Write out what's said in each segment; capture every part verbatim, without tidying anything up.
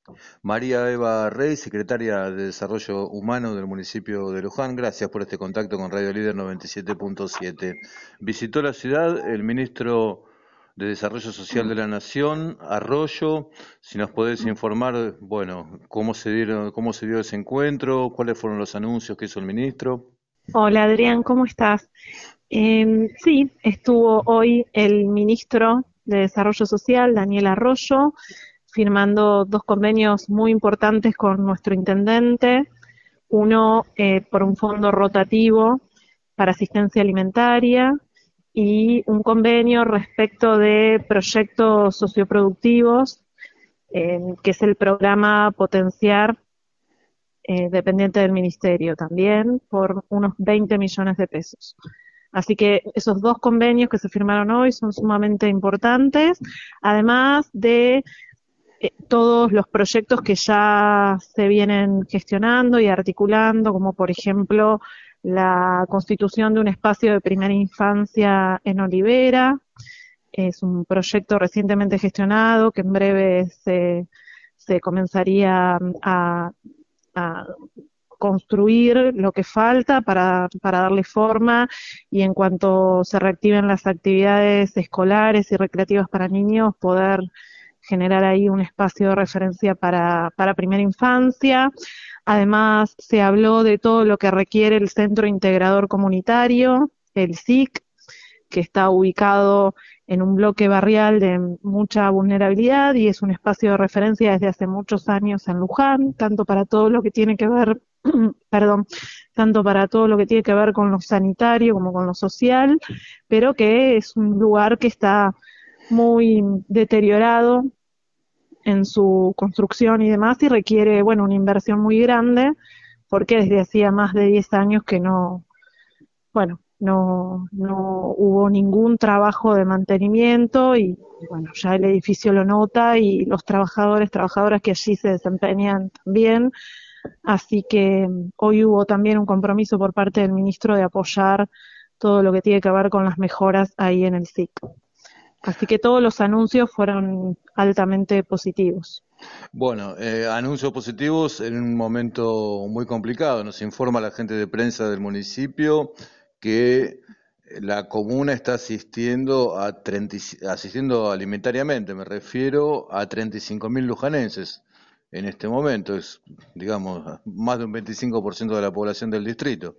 María Eva Rey, secretaria de Desarrollo Humano del municipio de Luján, gracias por este contacto con Radio Líder noventa y siete punto siete. Visitó la ciudad el ministro de Desarrollo Social de la Nación, Arroyo. Si nos podés informar, bueno, cómo se dieron, cómo se dio ese encuentro, cuáles fueron los anuncios que hizo el ministro. Hola Adrián, ¿cómo estás? Em, sí, estuvo hoy el ministro de Desarrollo Social, Daniel Arroyo, firmando dos convenios muy importantes con nuestro intendente, uno eh, por un fondo rotativo para asistencia alimentaria y un convenio respecto de proyectos socioproductivos, em, que es el programa Potenciar, eh, dependiente del ministerio también, por unos veinte millones de pesos. Así que esos dos convenios que se firmaron hoy son sumamente importantes, además de eh, todos los proyectos que ya se vienen gestionando y articulando, como por ejemplo la constitución de un espacio de primera infancia en Olivera. Es un proyecto recientemente gestionado que en breve se, se comenzaría a, a construir lo que falta para, para darle forma, y en cuanto se reactiven las actividades escolares y recreativas para niños, poder generar ahí un espacio de referencia para, para primera infancia. Además, se habló de todo lo que requiere el Centro Integrador Comunitario, el S I C, que está ubicado en un bloque barrial de mucha vulnerabilidad y es un espacio de referencia desde hace muchos años en Luján, tanto para todo lo que tiene que ver, perdón, tanto para todo lo que tiene que ver con lo sanitario como con lo social, pero que es un lugar que está muy deteriorado en su construcción y demás, y requiere, bueno, una inversión muy grande, porque desde hacía más de diez años que no, bueno, no, no hubo ningún trabajo de mantenimiento y, y bueno, ya el edificio lo nota y los trabajadores, trabajadoras que allí se desempeñan también. Así que mm, hoy hubo también un compromiso por parte del ministro de apoyar todo lo que tiene que ver con las mejoras ahí en el S I C. Así que todos los anuncios fueron altamente positivos. Bueno, eh, anuncios positivos en un momento muy complicado. Nos informa la gente de prensa del municipio que la comuna está asistiendo a treinta, y ci- asistiendo alimentariamente, me refiero a treinta y cinco mil lujanenses en este momento. Es, digamos, más de un veinticinco por ciento de la población del distrito.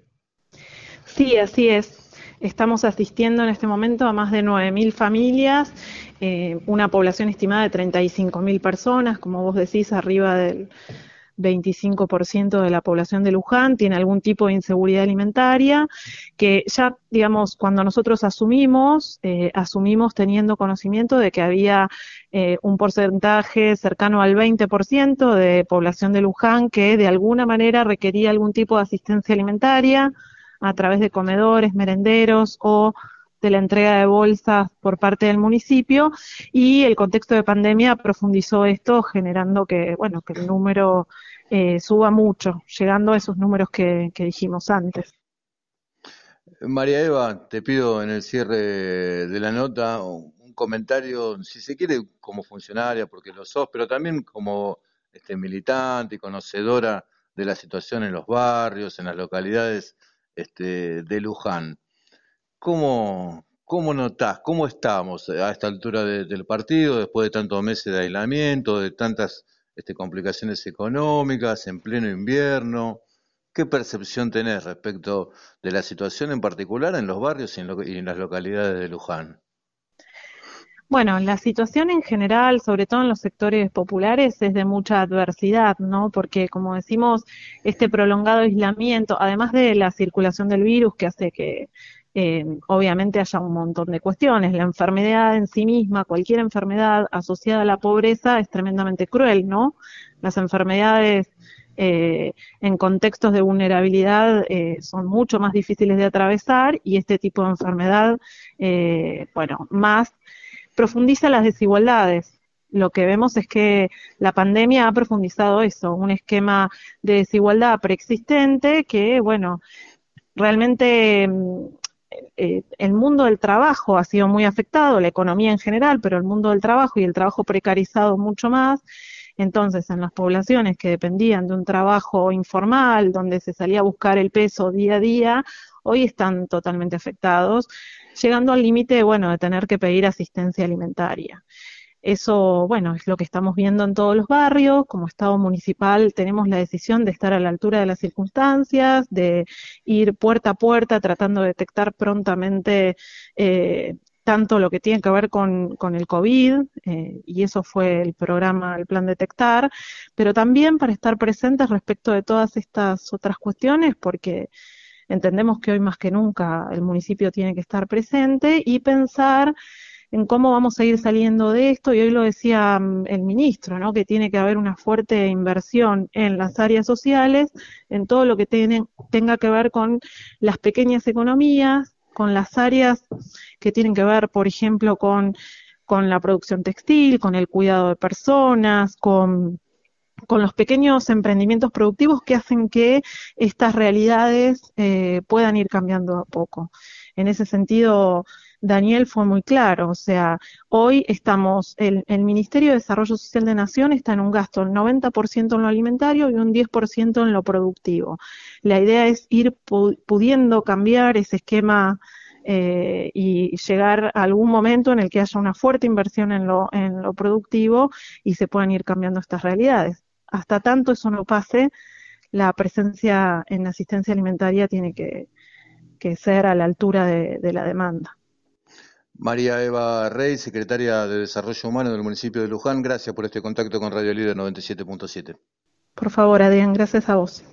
Sí, así es. Estamos asistiendo en este momento a más de nueve mil familias, eh, una población estimada de treinta y cinco mil personas, como vos decís, arriba del veinticinco por ciento de la población de Luján tiene algún tipo de inseguridad alimentaria, que ya, digamos, cuando nosotros asumimos, eh, asumimos teniendo conocimiento de que había eh, un porcentaje cercano al veinte por ciento de población de Luján que de alguna manera requería algún tipo de asistencia alimentaria a través de comedores, merenderos o de la entrega de bolsas por parte del municipio, y el contexto de pandemia profundizó esto, generando que, bueno, que el número eh, suba mucho, llegando a esos números que, que dijimos antes. María Eva, te pido en el cierre de la nota un un comentario, si se quiere, como funcionaria, porque lo sos, pero también como este, militante y conocedora de la situación en los barrios, en las localidades este, de Luján. ¿Cómo, cómo notás, cómo estamos a esta altura de- del partido, después de tantos meses de aislamiento, de tantas este, complicaciones económicas, en pleno invierno? ¿Qué percepción tenés respecto de la situación en particular en los barrios y en, lo- y en las localidades de Luján? Bueno, la situación en general, sobre todo en los sectores populares, es de mucha adversidad, ¿no? Porque, como decimos, este prolongado aislamiento, además de la circulación del virus, que hace que eh, obviamente haya un montón de cuestiones, la enfermedad en sí misma, cualquier enfermedad asociada a la pobreza es tremendamente cruel, ¿no? Las enfermedades eh, en contextos de vulnerabilidad eh, son mucho más difíciles de atravesar, y este tipo de enfermedad, eh, bueno, más profundiza las desigualdades. Lo que vemos es que la pandemia ha profundizado eso, un esquema de desigualdad preexistente que, bueno, realmente mm, eh, el mundo del trabajo ha sido muy afectado, la economía en general, pero el mundo del trabajo y el trabajo precarizado mucho más, Entonces, en las poblaciones que dependían de un trabajo informal, donde se salía a buscar el peso día a día, hoy están totalmente afectados, llegando al límite, bueno, de tener que pedir asistencia alimentaria. Eso, bueno, es lo que estamos viendo en todos los barrios. Como Estado municipal tenemos la decisión de estar a la altura de las circunstancias, de ir puerta a puerta tratando de detectar prontamente eh, tanto lo que tiene que ver con, con el COVID, eh, y eso fue el programa, el plan Detectar, pero también para estar presentes respecto de todas estas otras cuestiones, porque entendemos que hoy más que nunca el municipio tiene que estar presente y pensar en cómo vamos a ir saliendo de esto, y hoy lo decía mm, el ministro, ¿no? Que tiene que haber una fuerte inversión en las áreas sociales, en todo lo que tiene, tenga que ver con las pequeñas economías, con las áreas que tienen que ver, por ejemplo, con, con la producción textil, con el cuidado de personas, con con los pequeños emprendimientos productivos que hacen que estas realidades eh, puedan ir cambiando a poco. En ese sentido, Daniel fue muy claro, o sea, hoy estamos, el, el Ministerio de Desarrollo Social de Nación está en un gasto del noventa por ciento en lo alimentario y un diez por ciento en lo productivo. La idea es ir pu pudiendo cambiar ese esquema eh, y llegar a algún momento en el que haya una fuerte inversión en lo, en lo productivo y se puedan ir cambiando estas realidades. Hasta tanto eso no pase, la presencia en asistencia alimentaria tiene que, que ser a la altura de, de la demanda. María Eva Rey, secretaria de Desarrollo Humano del municipio de Luján, gracias por este contacto con Radio Líder noventa y siete punto siete. Por favor, Adrián, gracias a vos.